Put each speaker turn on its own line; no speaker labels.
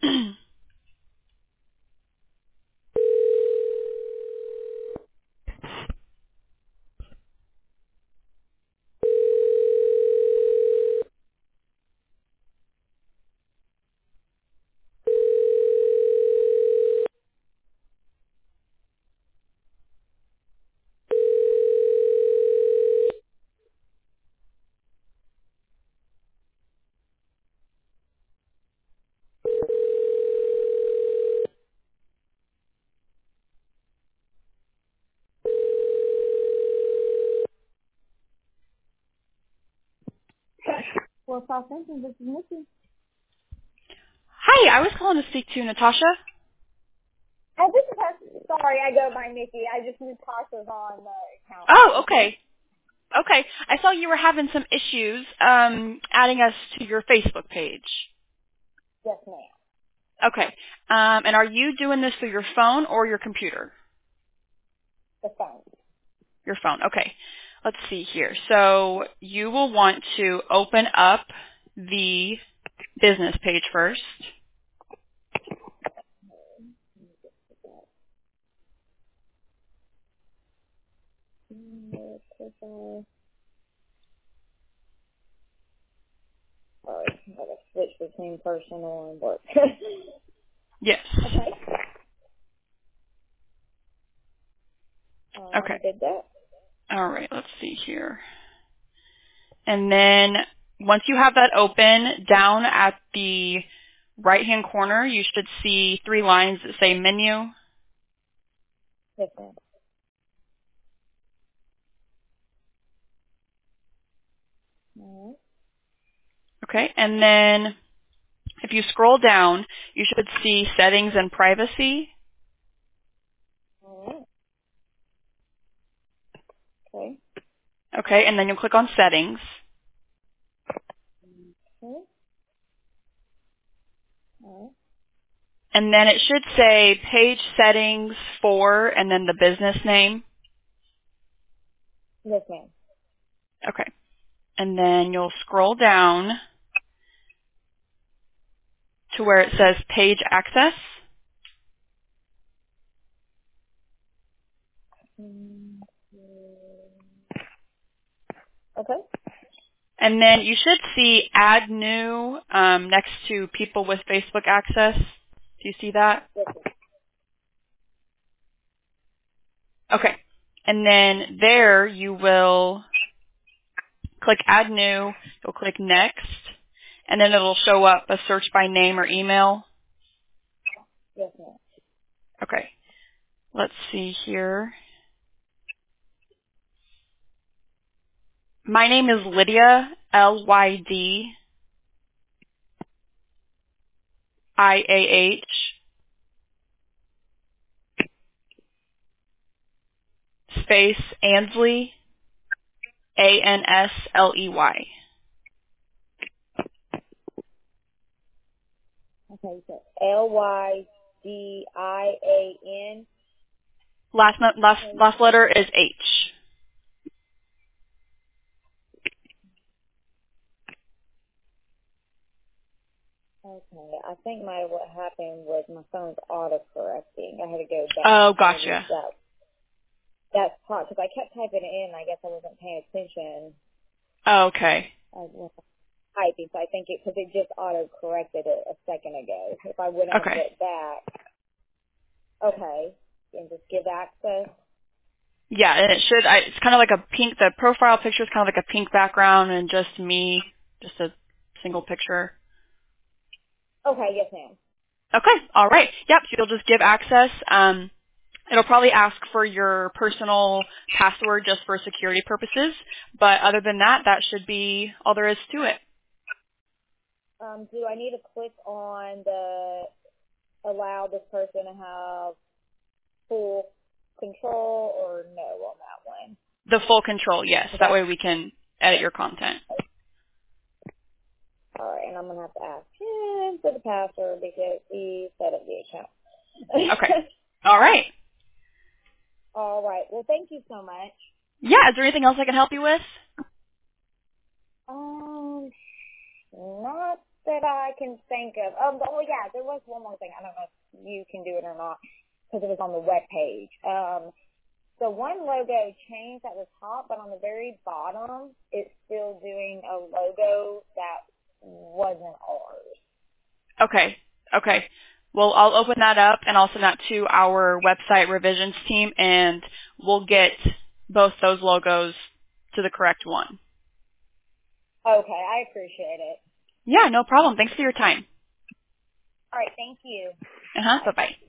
Well, South Central, this is Nikki.
Hi, I was calling to speak to Natasha.
Oh, this is her. Sorry, I go by Nikki. I just knew Tasha's on the account
Oh,
now.
okay. Okay. I saw you were having some issues adding us to your Facebook page.
Yes, ma'am.
Okay. And are you doing this through your phone or your computer?
The phone.
Your phone. Okay. Let's see here. So you will want to open up the business page first.
Sorry, I gotta switch between personal and work.
Yes.
Okay.
Okay.
Did that?
All right. Let's see here. And then once you have that open, down at the right-hand corner, you should see 3 lines that say menu.
Yes, ma'am. All
Okay. And then if you scroll down, you should see settings and privacy.
right. All right. Okay.
Okay. And then you'll click on settings.
Okay. All right.
And then it should say page settings for and then the business name.
Yes, ma'am.
Okay. And then you'll scroll down to where it says page access.
Mm, Okay.
And then you should see add new next to people with Facebook access. Do you see that?
Yes, ma'am.
Okay. And then there you will click add new. You'll click next. And then it'll show up a search by name or email.
Yes, ma'am.
Okay. Let's see here. My name is Lydia, Lydiah, space Ansley, Ansley.
Okay, you said Lydian.
Last letter is H.
Okay, I think what happened was my phone's auto-correcting. I had to go
Oh,
back and
gotcha.
that's part because I kept typing it in. I guess I wasn't paying attention
Oh, okay.
when typing, so I think because it just auto-corrected it a second ago. If I wouldn't have
Okay.
went back, okay, and just give access.
Yeah, and it should. It's kind of like a pink. The profile picture is kind of like a pink background, and just me, just a single picture.
Okay, yes, ma'am.
Okay. All right. Yep. So you'll just give access. It'll probably ask for your personal password just for security purposes. But other than that, that should be all there is to it.
Do I need to click on the allow this person to have full control or no on that one?
The full control, yes. That
Okay.
way we can edit your content.
All right, and I'm gonna have to ask him for the password because he set up the account.
Okay. All right.
All right. Well, thank you so much.
Yeah. Is there anything else I can help you with?
Um, not that I can think of. Yeah, there was one more thing. I don't know if you can do it or not because it was on the web page. So one logo changed at the top, but on the very bottom, it's still doing a logo that wasn't ours.
Okay. Well, I'll open that up and I'll send that to our website revisions team, and we'll get both those logos to the correct one.
Okay, I appreciate it.
Yeah, no problem. Thanks for your time.
All right, thank you.
Bye-bye.